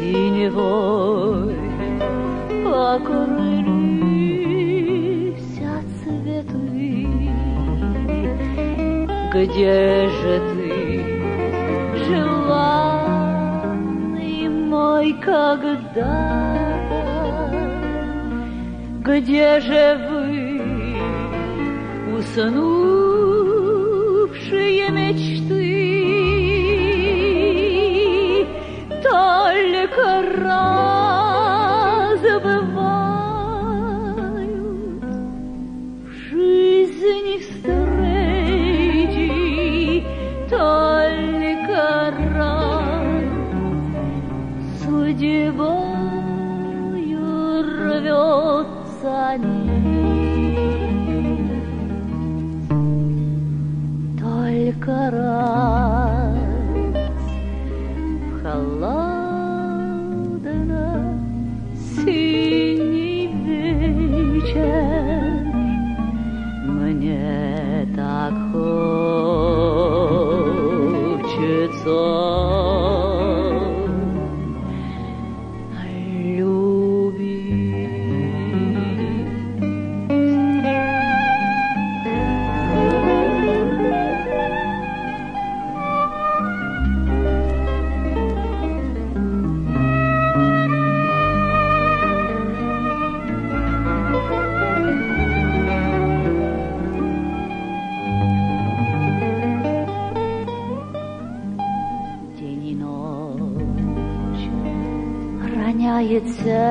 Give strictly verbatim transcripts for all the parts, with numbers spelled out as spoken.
синевой покрылись цветы. Где же ты, желанный мой, когда-то? Где же вы, уснувшие мечты? Только раз бывают в жизни встречи, только раз судьбою рвется нить, только раз в холодно-синий вечер мне так хочется роняет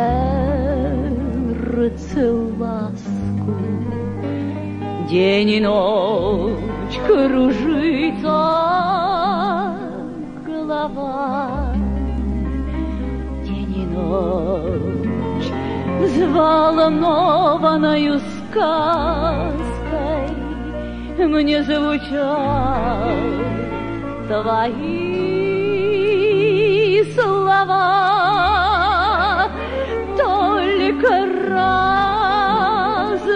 сердце ласку. День и ночь кружится голова. День и ночь взволнованною сказкой мне звучат твои слова. Только раз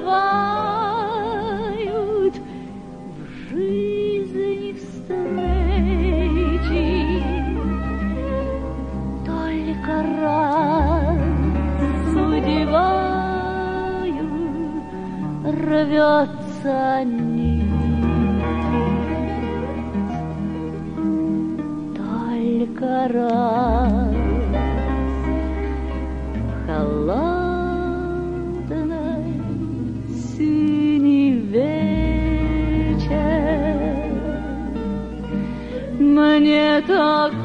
бывают в жизни встречи, только раз судьбою рвется нить, только раз холодный синий вечер мне так